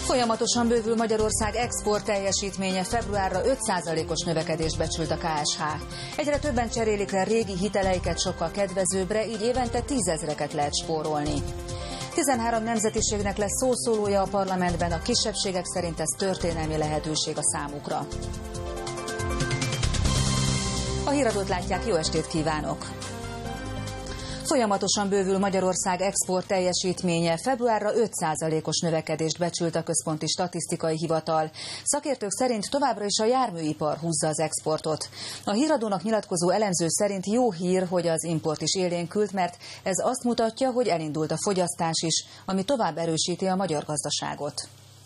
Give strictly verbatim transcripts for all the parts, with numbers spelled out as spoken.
Folyamatosan bővül Magyarország export teljesítménye, februárra öt százalékos növekedést becsült a ká es há. Egyre többen cserélik le régi hiteleiket sokkal kedvezőbbre, így évente tízezreket lehet spórolni. tizenhárom nemzetiségnek lesz szószólója a parlamentben, a kisebbségek szerint ez történelmi lehetőség a számukra. A híradót látják, jó estét kívánok! Folyamatosan bővül Magyarország export teljesítménye, februárra öt százalékos növekedést becsült a Központi Statisztikai Hivatal. Szakértők szerint továbbra is a járműipar húzza az exportot. A híradónak nyilatkozó elemző szerint jó hír, hogy az import is élénkült, mert ez azt mutatja, hogy elindult a fogyasztás is, ami tovább erősíti a magyar gazdaságot.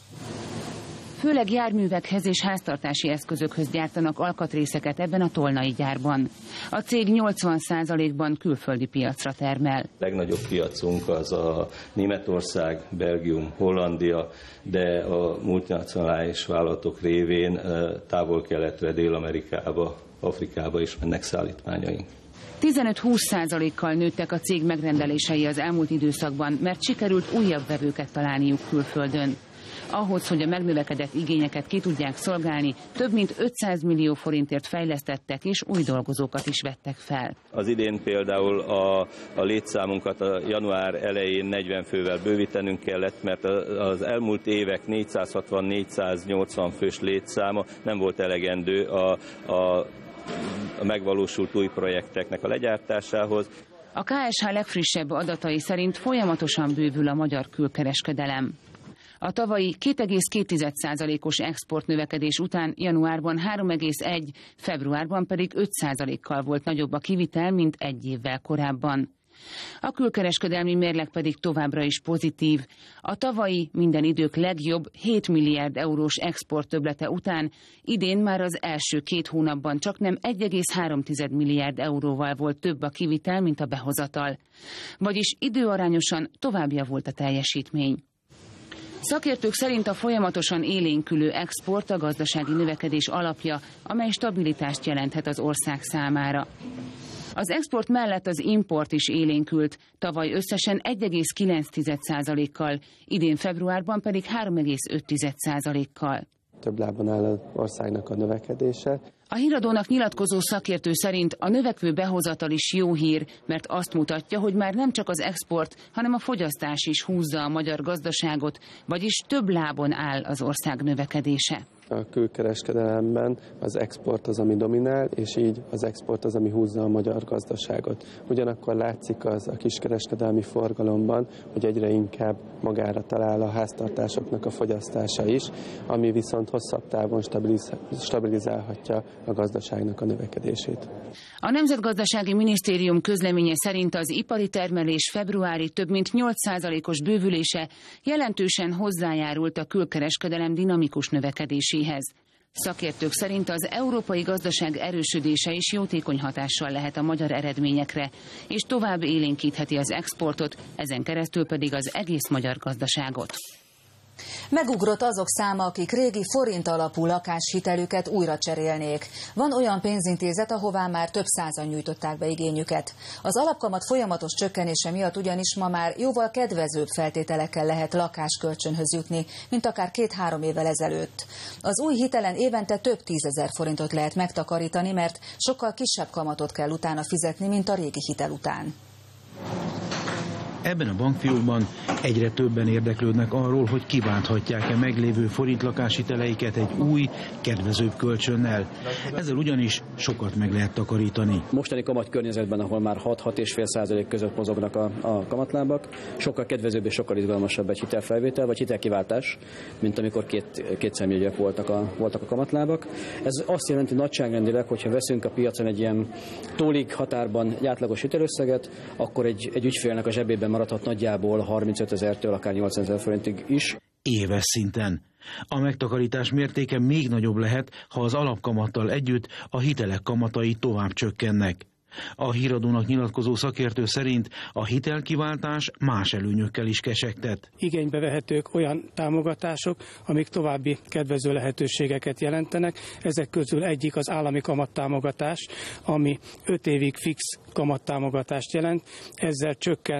Főleg járművekhez és háztartási eszközökhöz gyártanak alkatrészeket ebben a tolnai gyárban. A cég nyolcvan százalékban külföldi piacra termel. A legnagyobb piacunk az a Németország, Belgium, Hollandia, de a multinacionális vállalatok révén távol-keletre, Dél-Amerikába, Afrikába is mennek szállítmányaink. tizenöt-húsz százalékkal nőttek a cég megrendelései az elmúlt időszakban, mert sikerült újabb vevőket találniuk külföldön. Ahhoz, hogy a megnövekedett igényeket ki tudják szolgálni, több mint ötszáz millió forintért fejlesztettek és új dolgozókat is vettek fel. Az idén például a, a létszámunkat a január elején negyven fővel bővítenünk kellett, mert az elmúlt évek négyszázhatvan-négyszáznyolcvan fős létszáma nem volt elegendő a, a, a megvalósult új projekteknek a legyártásához. A ká es há legfrissebb adatai szerint folyamatosan bővül a magyar külkereskedelem. A tavalyi két egész két százalékos exportnövekedés után januárban három egész egy, februárban pedig öt százalékkal volt nagyobb a kivitel, mint egy évvel korábban. A külkereskedelmi mérleg pedig továbbra is pozitív. A tavalyi minden idők legjobb hét milliárd eurós exporttöbblete után idén már az első két hónapban csaknem egy egész három milliárd euróval volt több a kivitel, mint a behozatal. Vagyis időarányosan tovább javult a teljesítmény. Szakértők szerint a folyamatosan élénkülő export a gazdasági növekedés alapja, amely stabilitást jelenthet az ország számára. Az export mellett az import is élénkült, tavaly összesen egy egész kilenc százalékkal, idén februárban pedig három egész öt százalékkal. Több lábon áll az országnak a növekedése. A híradónak nyilatkozó szakértő szerint a növekvő behozatal is jó hír, mert azt mutatja, hogy már nem csak az export, hanem a fogyasztás is húzza a magyar gazdaságot, vagyis több lábon áll az ország növekedése. A külkereskedelemben az export az, ami dominál, és így az export az, ami húzza a magyar gazdaságot. Ugyanakkor látszik az a kiskereskedelmi forgalomban, hogy egyre inkább magára talál a háztartásoknak a fogyasztása is, ami viszont hosszabb távon stabilizálhatja a gazdaságnak a növekedését. A Nemzetgazdasági Minisztérium közleménye szerint az ipari termelés februári több mint nyolc százalékos bővülése jelentősen hozzájárult a külkereskedelem dinamikus növekedéséhez. Szakértők szerint az európai gazdaság erősödése is jótékony hatással lehet a magyar eredményekre, és tovább élénkítheti az exportot, ezen keresztül pedig az egész magyar gazdaságot. Megugrott azok száma, akik régi forint alapú lakáshitelüket újra cserélnék. Van olyan pénzintézet, ahová már több százan nyújtották be igényüket. Az alapkamat folyamatos csökkenése miatt ugyanis ma már jóval kedvezőbb feltételekkel lehet lakáskölcsönhöz jutni, mint akár két-három évvel ezelőtt. Az új hitelen évente több tízezer forintot lehet megtakarítani, mert sokkal kisebb kamatot kell utána fizetni, mint a régi hitel után. Ebben a bankfiókban egyre többen érdeklődnek arról, hogy kiválthatják-e meglévő forintlakásiteleiket egy új, kedvezőbb kölcsönnel. Ezzel ugyanis sokat meg lehet takarítani. Mostani kamatkörnyezetben, ahol már hat-hat egész öt százalék között mozognak a, a kamatlábak, sokkal kedvezőbb és sokkal izgalmasabb egy hitelfelvétel vagy hitelkiváltás, mint amikor két, két személyek voltak a, voltak a kamatlábak. Ez azt jelenti nagyságrendileg, hogyha veszünk a piacon egy ilyen tólig határban egy átlagos hitelösszeget, akkor egy, egy ügyfélnek a zsebében maradhat nagyjából harmincötezertől akár nyolcvanezer forintig is. Éves szinten. A megtakarítás mértéke még nagyobb lehet, ha az alapkamattal együtt a hitelek kamatai tovább csökkennek. A híradónak nyilatkozó szakértő szerint a hitelkiváltás más előnyökkel is kecsegtet. Igénybe vehetők olyan támogatások, amik további kedvező lehetőségeket jelentenek. Ezek közül egyik az állami kamattámogatás, ami öt évig fix kamattámogatást jelent. Ezzel csökken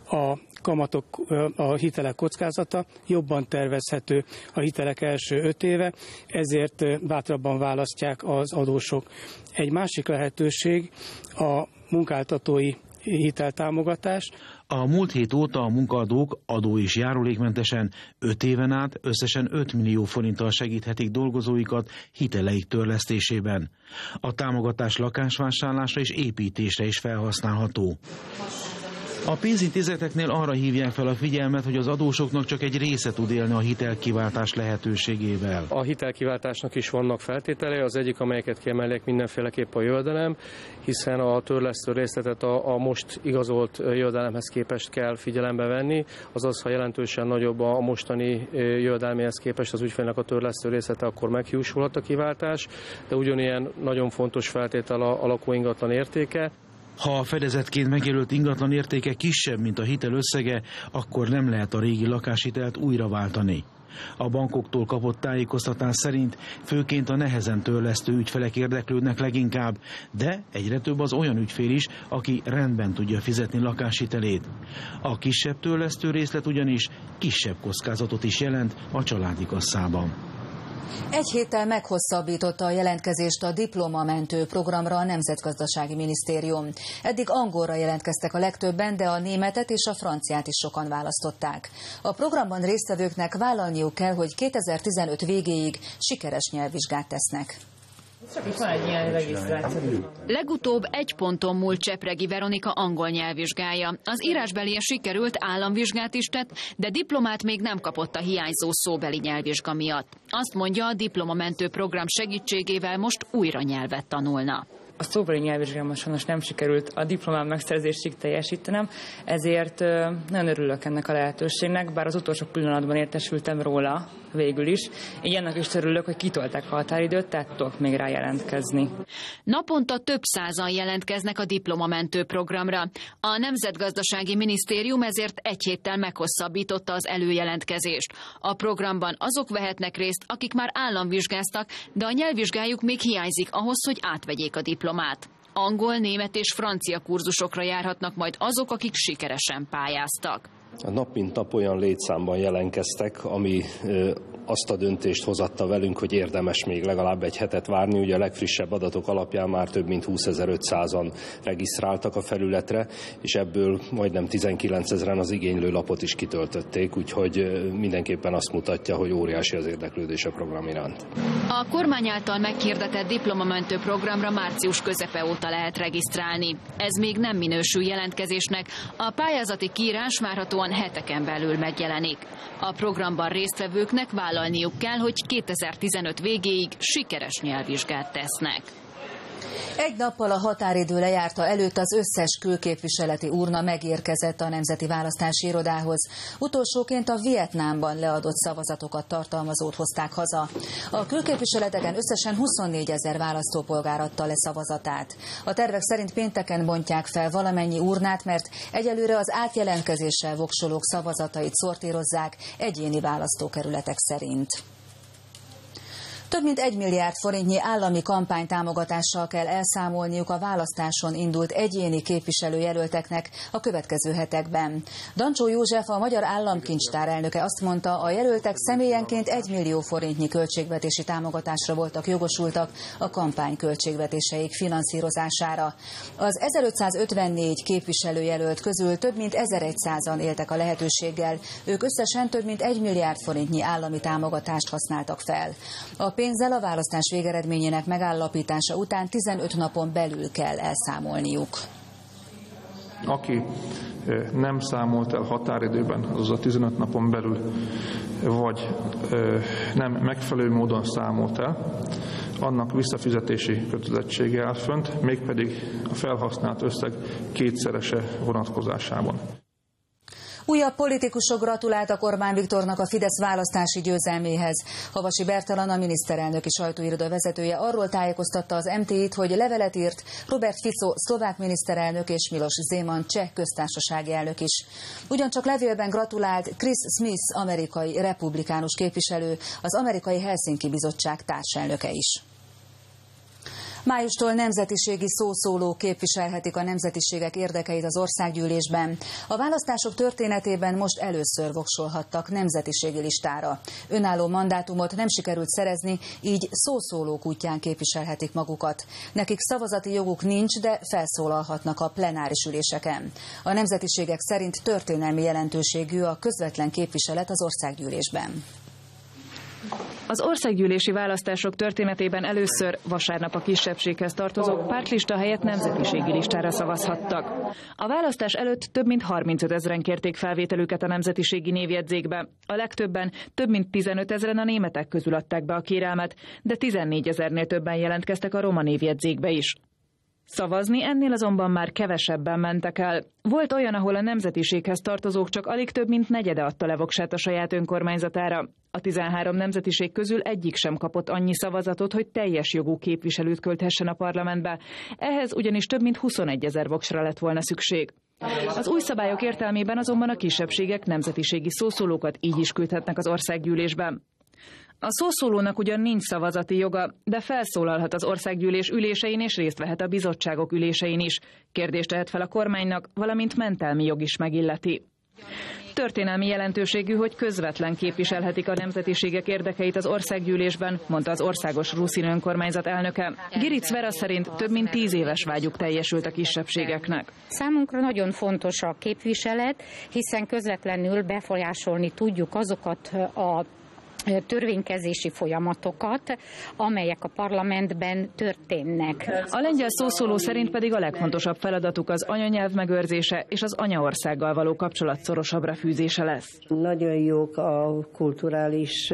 a kamatok, a hitelek kockázata, jobban tervezhető a hitelek első öt éve, ezért bátrabban választják az adósok. Egy másik lehetőség a munkáltatói hiteltámogatás. A múlt hét óta a munkaadók adó- és járulékmentesen öt éven át összesen öt millió forinttal segíthetik dolgozóikat hiteleik törlesztésében. A támogatás lakásvásárlásra és építésre is felhasználható. A pénzintézeteknél arra hívják fel a figyelmet, hogy az adósoknak csak egy része tud élni a hitelkiváltás lehetőségével. A hitelkiváltásnak is vannak feltételei, az egyik, amelyeket kiemelnék mindenféleképp a jövedelem, hiszen a törlesztő részletet a, a most igazolt jövedelemhez képest kell figyelembe venni, azaz, ha jelentősen nagyobb a mostani jövedelméhez képest az ügyfélnek a törlesztő részlete, akkor meghiúsulhat a kiváltás, de ugyanilyen nagyon fontos feltétel a, a lakóingatlan értéke. Ha a fedezetként megjelölt ingatlan értéke kisebb, mint a hitel összege, akkor nem lehet a régi lakáshitelt újra váltani. A bankoktól kapott tájékoztatás szerint főként a nehezen törlesztő ügyfelek érdeklődnek leginkább, de egyre több az olyan ügyfél is, aki rendben tudja fizetni lakáshitelét. A kisebb törlesztő részlet ugyanis kisebb kockázatot is jelent a családi kasszában. Egy héttel meghosszabbította a jelentkezést a diplomamentő programra a Nemzetgazdasági Minisztérium. Eddig angolra jelentkeztek a legtöbben, de a németet és a franciát is sokan választották. A programban résztvevőknek vállalniuk kell, hogy kétezer-tizenöt végéig sikeres nyelvvizsgát tesznek. Legutóbb egy ponton múlt Csepregi Veronika angol nyelvvizsgája. Az írásbelie sikerült, államvizsgát is tett, de diplomát még nem kapott a hiányzó szóbeli nyelvvizsga miatt. Azt mondja, a diplomamentő program segítségével most újra nyelvet tanulna. A szóbeli nyelvvizsgámon sajnos nem sikerült a diplomám megszerzésig teljesítenem, ezért nagyon örülök ennek a lehetőségnek, bár az utolsó pillanatban értesültem róla végül is. Így ennek is örülök, hogy kitolták a határidőt, tehát tudok még rá jelentkezni. Naponta több százan jelentkeznek a diplomamentő programra. A Nemzetgazdasági Minisztérium ezért egy héttel meghosszabbította az előjelentkezést. A programban azok vehetnek részt, akik már államvizsgáztak, de a nyelvvizsgájuk még hiányzik ahhoz, hogy átvegyék a diplomát. Angol, német és francia kurzusokra járhatnak majd azok, akik sikeresen pályáztak. A nap mint nap olyan létszámban jelentkeztek, ami ö, azt a döntést hozatta velünk, hogy érdemes még legalább egy hetet várni. Ugye a legfrissebb adatok alapján már több mint húszezer-ötszázan regisztráltak a felületre, és ebből majdnem tizenkilencezren az igénylő lapot is kitöltötték, úgyhogy ö, mindenképpen azt mutatja, hogy óriási az érdeklődés a program iránt. A kormány által meghirdetett diplomamentő programra március közepe óta lehet regisztrálni. Ez még nem minősül jelentkezésnek, a pályázati kiírás várhatóan heteken belül megjelenik. A programban résztvevőknek vállalniuk kell, hogy kétezer-tizenöt végéig sikeres nyelvvizsgát tesznek. Egy nappal a határidő lejárta előtt az összes külképviseleti urna megérkezett a Nemzeti Választási Irodához. Utolsóként a Vietnámban leadott szavazatokat tartalmazót hozták haza. A külképviseleteken összesen huszonnégyezer választópolgár adta le szavazatát. A tervek szerint pénteken bontják fel valamennyi urnát, mert egyelőre az átjelentkezéssel voksolók szavazatait szortírozzák egyéni választókerületek szerint. Több mint egy milliárd forintnyi állami kampánytámogatással kell elszámolniuk a választáson indult egyéni képviselőjelölteknek a következő hetekben. Dancsó József, a Magyar Államkincstár elnöke azt mondta, a jelöltek személyenként egy millió forintnyi költségvetési támogatásra voltak jogosultak a kampány költségvetéseik finanszírozására. Az ezerötszázötvennégy képviselőjelölt közül több mint ezerszázan éltek a lehetőséggel, ők összesen több mint egy milliárd forintnyi állami támogatást használtak fel. A pénzzel a választás végeredményének megállapítása után tizenöt napon belül kell elszámolniuk. Aki nem számolt el határidőben, azaz a tizenöt napon belül, vagy nem megfelelő módon számolt el, annak visszafizetési kötelezettsége áll fönt, mégpedig a felhasznált összeg kétszerese vonatkozásában. Újabb politikusok gratuláltak Orbán Viktornak a Fidesz választási győzelméhez. Havasi Bertalan, a miniszterelnöki sajtóiroda vezetője arról tájékoztatta az em té i-t, hogy levelet írt Robert Fico szlovák miniszterelnök és Miloš Zeman cseh köztársasági elnök is. Ugyancsak levélben gratulált Chris Smith, amerikai republikánus képviselő, az amerikai Helsinki Bizottság társelnöke is. Májustól nemzetiségi szószólók képviselhetik a nemzetiségek érdekeit az országgyűlésben. A választások történetében most először voksolhattak nemzetiségi listára. Önálló mandátumot nem sikerült szerezni, így szószólók útján képviselhetik magukat. Nekik szavazati joguk nincs, de felszólalhatnak a plenáris üléseken. A nemzetiségek szerint történelmi jelentőségű a közvetlen képviselet az országgyűlésben. Az országgyűlési választások történetében először vasárnap a kisebbséghez tartozók pártlista helyett nemzetiségi listára szavazhattak. A választás előtt több mint harmincöt ezren kérték felvételüket a nemzetiségi névjegyzékbe. A legtöbben, több mint tizenöt ezren a németek közül adták be a kérelmet, de tizennégy ezernél többen jelentkeztek a roma névjegyzékbe is. Szavazni ennél azonban már kevesebben mentek el. Volt olyan, ahol a nemzetiséghez tartozók csak alig több mint negyede adta le voksát a saját önkormányzatára. A tizenhárom nemzetiség közül egyik sem kapott annyi szavazatot, hogy teljes jogú képviselőt küldhessen a parlamentbe. Ehhez ugyanis több mint huszonegy ezer voksra lett volna szükség. Az új szabályok értelmében azonban a kisebbségek nemzetiségi szószólókat így is küldhetnek az országgyűlésbe. A szószólónak ugyan nincs szavazati joga, de felszólalhat az országgyűlés ülésein és részt vehet a bizottságok ülésein is. Kérdést tehet fel a kormánynak, valamint mentelmi jog is megilleti. Történelmi jelentőségű, hogy közvetlen képviselhetik a nemzetiségek érdekeit az országgyűlésben, mondta az Országos Ruszin önkormányzat elnöke. Giric Vera szerint több mint tíz éves vágyuk teljesült a kisebbségeknek. Számunkra nagyon fontos a képviselet, hiszen közvetlenül befolyásolni tudjuk azokat a törvénykezési folyamatokat, amelyek a parlamentben történnek. A lengyel szószóló szerint pedig a legfontosabb feladatuk az anyanyelv megőrzése és az anyaországgal való kapcsolat szorosabbra fűzése lesz. Nagyon jók a kulturális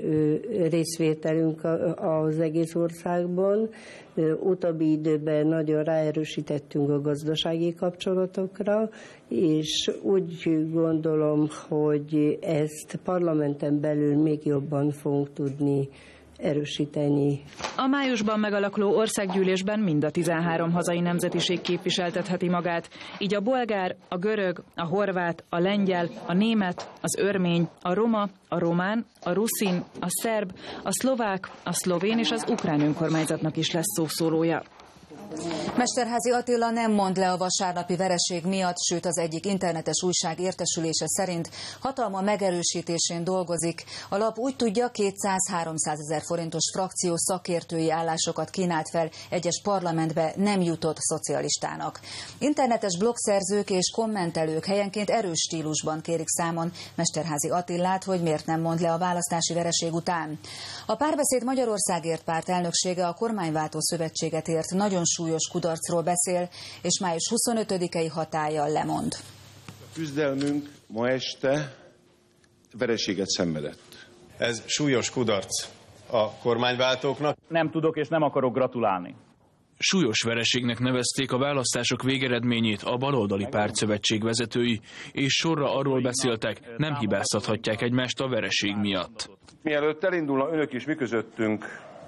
részvételünk az egész országban. Utóbbi időben nagyon ráerősítettünk a gazdasági kapcsolatokra, és úgy gondolom, hogy ezt parlamenten belül még jobban fogunk tudni erősíteni. A májusban megalakuló országgyűlésben mind a tizenhárom hazai nemzetiség képviseltetheti magát, így a bolgár, a görög, a horvát, a lengyel, a német, az örmény, a roma, a román, a ruszin, a szerb, a szlovák, a szlovén és az ukrán önkormányzatnak is lesz szószólója. Mesterházy Attila nem mond le a vasárnapi vereség miatt, sőt az egyik internetes újság értesülése szerint hatalma megerősítésén dolgozik. A lap úgy tudja, kétszáz-háromszáz ezer forintos frakció szakértői állásokat kínált fel egyes parlamentbe nem jutott szocialistának. Internetes blogszerzők és kommentelők helyenként erős stílusban kérik számon Mesterházy Attilát, hogy miért nem mond le a választási vereség után. A Párbeszéd Magyarországért párt elnöksége a kormányváltó szövetséget ért nagyon súlyos kudarcról beszél, és május huszonötödikei hatállyal lemond. A küzdelmünk ma este vereséget szenvedett. Ez súlyos kudarc a kormányváltóknak. Nem tudok és nem akarok gratulálni. Súlyos vereségnek nevezték a választások végeredményét a baloldali pártszövetség vezetői, és sorra arról beszéltek, nem hibáztathatják egymást a vereség miatt. Mielőtt elindulna önök is mi közöttünk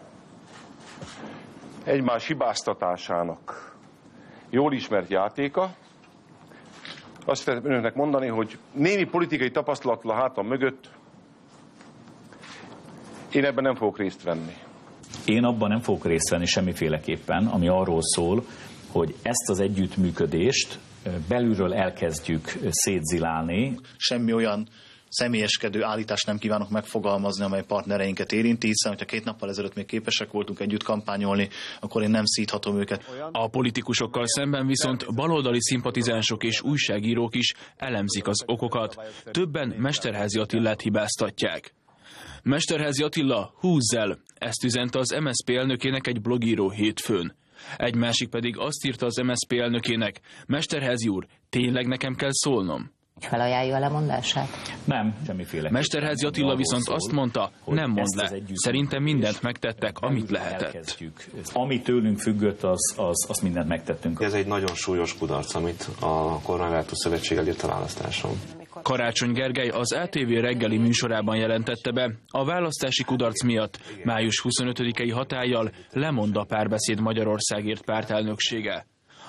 egymás hibáztatásának jól ismert játéka, azt szeretném önöknek mondani, hogy némi politikai tapasztalattal a hátam mögött én ebben nem fogok részt venni. Én abban nem fogok részt venni semmiféleképpen, ami arról szól, hogy ezt az együttműködést belülről elkezdjük szétzilálni. Semmi olyan személyeskedő állítást nem kívánok megfogalmazni, amely partnereinket érinti, hiszen hogyha két nappal ezelőtt még képesek voltunk együtt kampányolni, akkor én nem szíthatom őket. A politikusokkal szemben viszont baloldali szimpatizánsok és újságírók is elemzik az okokat. Többen Mesterházy Attilát hibáztatják. Mesterházy Attila, húzz el! Ezt üzente az em es zé pé elnökének egy blogíró hétfőn. Egy másik pedig azt írta az em es zé pé elnökének: Mesterházy úr, tényleg nekem kell szólnom? Felajánlja a lemondását? Nem, semmiféle. Mesterházy Attila viszont azt mondta, nem mond le. Szerintem mindent megtettek, amit lehetett. Ami tőlünk függött, az, az, azt mindent megtettünk. Ez egy nagyon súlyos kudarc, amit a kormányváltó szövetség elért a választáson. Karácsony Gergely az á té vé reggeli műsorában jelentette be, a választási kudarc miatt május huszonötödikei hatállyal lemond a Párbeszéd Magyarországért párt elnöksége.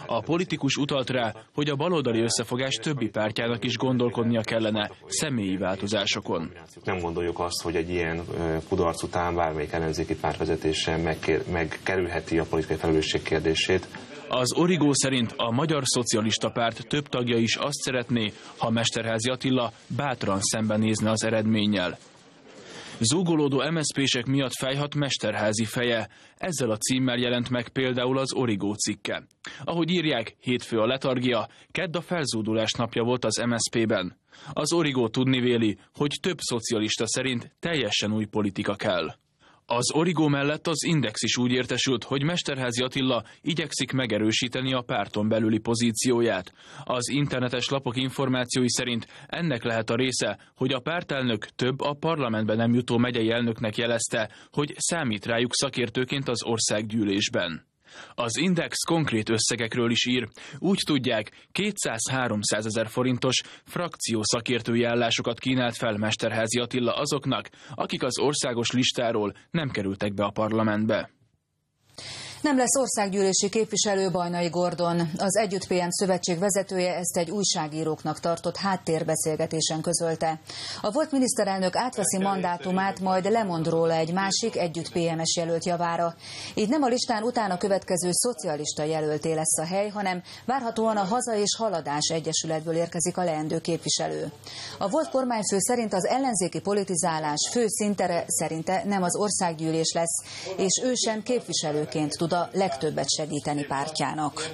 A politikus utalt rá, hogy a baloldali összefogás többi pártjának is gondolkodnia kellene személyi változásokon. Nem gondoljuk azt, hogy egy ilyen kudarc után bármelyik ellenzéki pártvezetése megkerülheti a politikai felelősség kérdését. Az Origo szerint a Magyar Szocialista Párt több tagja is azt szeretné, ha Mesterházy Attila bátran szembenézne az eredménnyel. Zúgolódó em es zé pések miatt fájhat Mesterházy feje. Ezzel a címmel jelent meg például az Origo cikke. Ahogy írják, hétfő a letargia, kedd a felzúdulás napja volt az em es zé pében. Az Origo tudnivéli, hogy több szocialista szerint teljesen új politika kell. Az Origo mellett az Index is úgy értesült, hogy Mesterházy Attila igyekszik megerősíteni a párton belüli pozícióját. Az internetes lapok információi szerint ennek lehet a része, hogy a pártelnök több a parlamentben nem jutó megyei elnöknek jelezte, hogy számít rájuk szakértőként az országgyűlésben. Az Index konkrét összegekről is ír. Úgy tudják, kétszáz-háromszáz ezer forintos frakció szakértői állásokat kínált fel Mesterházy Attila azoknak, akik az országos listáról nem kerültek be a parlamentbe. Nem lesz országgyűlési képviselő Bajnai Gordon. Az Együtt pé em szövetség vezetője ezt egy újságíróknak tartott háttérbeszélgetésen közölte. A volt miniszterelnök átveszi mandátumát, majd lemond róla egy másik Együtt pé em-es jelölt javára. Így nem a listán utána következő szocialista jelölté lesz a hely, hanem várhatóan a Haza és Haladás Egyesületből érkezik a leendő képviselő. A volt kormányfő szerint az ellenzéki politizálás fő szintere szerinte nem az országgyűlés lesz, és ő sem képviselőként tud a legtöbbet segíteni pártjának.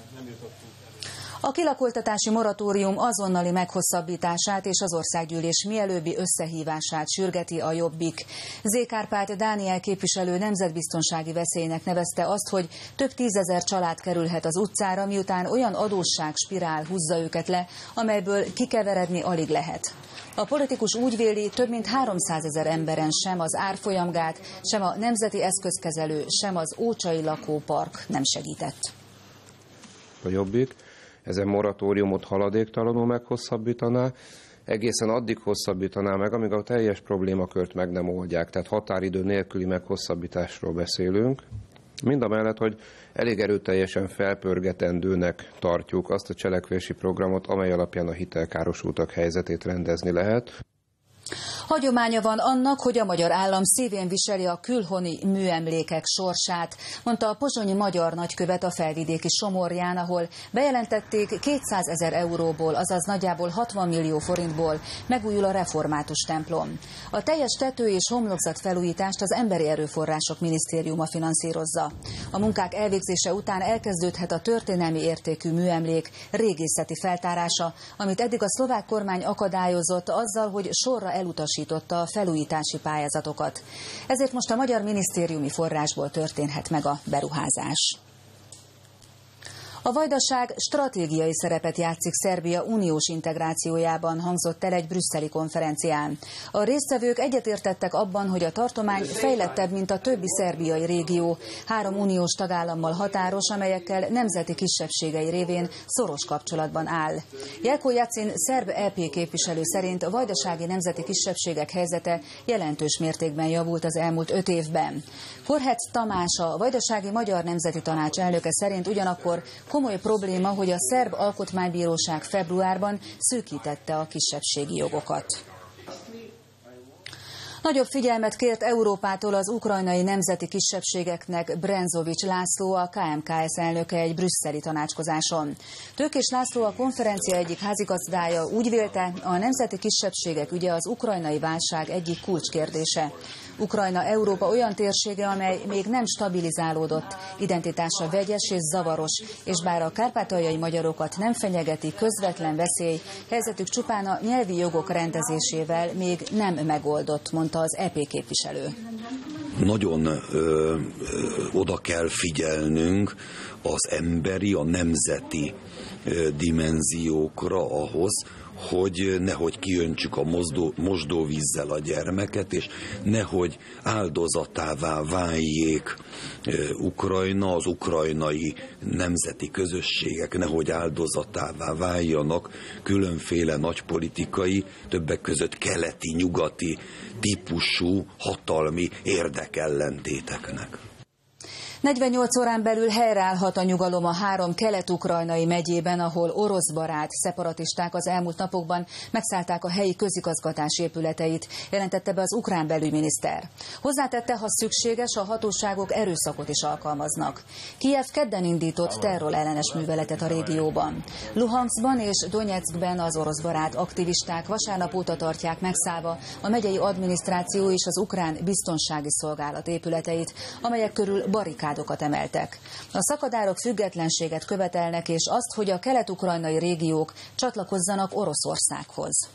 A kilakoltatási moratórium azonnali meghosszabbítását és az országgyűlés mielőbbi összehívását sürgeti a Jobbik. Zé. Kárpát Dániel képviselő nemzetbiztonsági veszélynek nevezte azt, hogy több tízezer család kerülhet az utcára, miután olyan adósságspirál húzza őket le, amelyből kikeveredni alig lehet. A politikus úgy véli, több mint háromszázezer emberen sem az árfolyamgát, sem a nemzeti eszközkezelő, sem az ócsai lakópark nem segített. A Jobbik ezen moratóriumot haladéktalanul meghosszabbítaná, egészen addig hosszabbítaná meg, amíg a teljes problémakört meg nem oldják, tehát határidő nélküli meghosszabbításról beszélünk. Mindamellett, hogy elég erőteljesen felpörgetendőnek tartjuk azt a cselekvési programot, amely alapján a hitelkárosultak helyzetét rendezni lehet. Hagyománya van annak, hogy a magyar állam szívén viseli a külhoni műemlékek sorsát, mondta a pozsonyi magyar nagykövet a felvidéki Somorján, ahol bejelentették kétszázezer euróból, azaz nagyjából hatvan millió forintból megújul a református templom. A teljes tető és homlokzat felújítást az Emberi Erőforrások Minisztériuma finanszírozza. A munkák elvégzése után elkezdődhet a történelmi értékű műemlék régészeti feltárása, amit eddig a szlovák kormány akadályozott azzal, hogy sorra elutasította a felújítási pályázatokat. Ezért most a magyar minisztériumi forrásból történhet meg a beruházás. A Vajdaság stratégiai szerepet játszik Szerbia uniós integrációjában, hangzott el egy brüsszeli konferencián. A résztvevők egyetértettek abban, hogy a tartomány fejlettebb, mint a többi szerbiai régió, három uniós tagállammal határos, amelyekkel nemzeti kisebbségei révén szoros kapcsolatban áll. Jelko Jacin szerb é pé képviselő szerint a vajdasági nemzeti kisebbségek helyzete jelentős mértékben javult az elmúlt öt évben. Korhec Tamás, a Vajdasági Magyar Nemzeti Tanács elnöke szerint ugyanakkor komoly probléma, hogy a szerb alkotmánybíróság februárban szűkítette a kisebbségi jogokat. Nagyobb figyelmet kért Európától az ukrajnai nemzeti kisebbségeknek Brenzovics László, a ká em ká es elnöke egy brüsszeli tanácskozáson. Tőkés László, a konferencia egyik házigazdája úgy vélte, a nemzeti kisebbségek ügye az ukrajnai válság egyik kulcskérdése. Ukrajna Európa olyan térsége, amely még nem stabilizálódott, identitása vegyes és zavaros, és bár a kárpátaljai magyarokat nem fenyegeti közvetlen veszély, helyzetük csupán a nyelvi jogok rendezésével még nem megoldott, mondta az é pé képviselő. Nagyon ö, ö, oda kell figyelnünk az emberi, a nemzeti ö, dimenziókra ahhoz, hogy nehogy kiöntsük a mosdó, mosdóvízzel a gyermeket, és nehogy áldozatává váljék Ukrajna, az ukrajnai nemzeti közösségek nehogy áldozatává váljanak különféle nagypolitikai, többek között keleti, nyugati típusú hatalmi érdekellentéteknek. negyvennyolc órán belül helyreállhat a nyugalom a három kelet-ukrajnai megyében, ahol oroszbarát szeparatisták az elmúlt napokban megszállták a helyi közigazgatás épületeit, jelentette be az ukrán belügyminiszter. Hozzátette, ha szükséges, a hatóságok erőszakot is alkalmaznak. Kijev kedden indított terrorellenes műveletet a régióban. Luhanskban és Donyeckben az oroszbarát aktivisták vasárnap óta tartják megszállva a megyei adminisztráció és az ukrán biztonsági szolgálat épületeit, amelyek körül barikádokat emeltek. A szakadárok függetlenséget követelnek, és azt, hogy a kelet-ukrajnai régiók csatlakozzanak Oroszországhoz.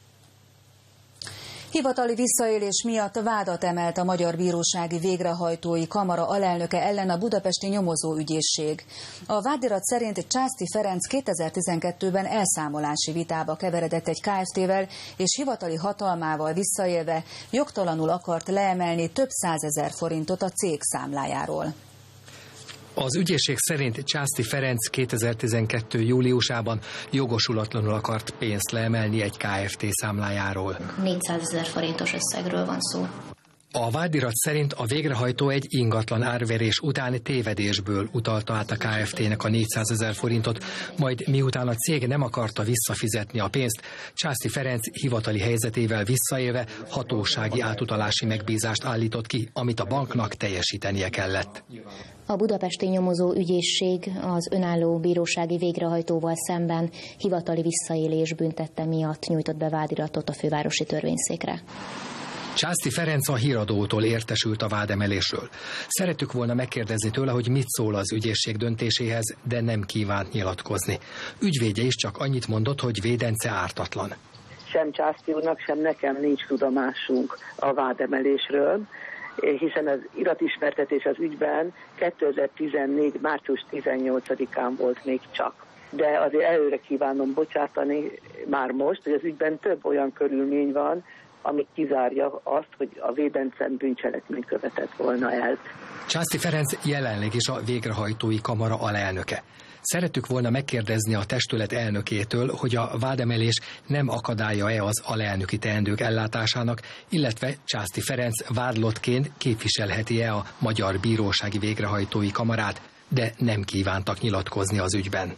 Hivatali visszaélés miatt vádat emelt a Magyar Bírósági Végrehajtói Kamara alelnöke ellen a budapesti nyomozóügyészség. A vádirat szerint Császti Ferenc kétezer-tizenkettőben elszámolási vitába keveredett egy ká ef té-vel, és hivatali hatalmával visszaélve jogtalanul akart leemelni több százezer forintot a cég számlájáról. Az ügyészség szerint Császti Ferenc kétezer-tizenkettő júliusában jogosulatlanul akart pénzt leemelni egy ká ef té számlájáról. négyszázezer forintos összegről van szó. A vádirat szerint a végrehajtó egy ingatlan árverés után tévedésből utalta át a ká ef té-nek a négyszázezer forintot, majd miután a cég nem akarta visszafizetni a pénzt, Császti Ferenc hivatali helyzetével visszaélve hatósági átutalási megbízást állított ki, amit a banknak teljesítenie kellett. A budapesti nyomozó ügyészség az önálló bírósági végrehajtóval szemben hivatali visszaélés büntette miatt nyújtott be vádiratot a fővárosi törvényszékre. Császti Ferenc a Híradótól értesült a vádemelésről. Szerettük volna megkérdezni tőle, hogy mit szól az ügyészség döntéséhez, de nem kívánt nyilatkozni. Ügyvédje is csak annyit mondott, hogy védence ártatlan. Sem Császti úrnak, sem nekem nincs tudomásunk a vádemelésről, hiszen az iratismertetés az ügyben kétezer-tizennégy. március tizennyolcadikán volt még csak. De azért előre kívánom bocsátani már most, hogy az ügyben több olyan körülmény van, ami kizárja azt, hogy a védencem bűncselekményt követett volna el. Császti Ferenc jelenleg is a végrehajtói kamara alelnöke. Szerettük volna megkérdezni a testület elnökétől, hogy a vádemelés nem akadálya-e az alelnöki teendők ellátásának, illetve Császti Ferenc vádlottként képviselheti-e a Magyar Bírósági Végrehajtói Kamarát, de nem kívántak nyilatkozni az ügyben.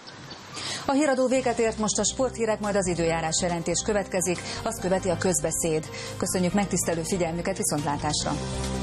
A híradó véget ért, most a sporthírek, majd az időjárás jelentés következik, azt követi a közbeszéd. Köszönjük megtisztelő figyelmüket, viszontlátásra!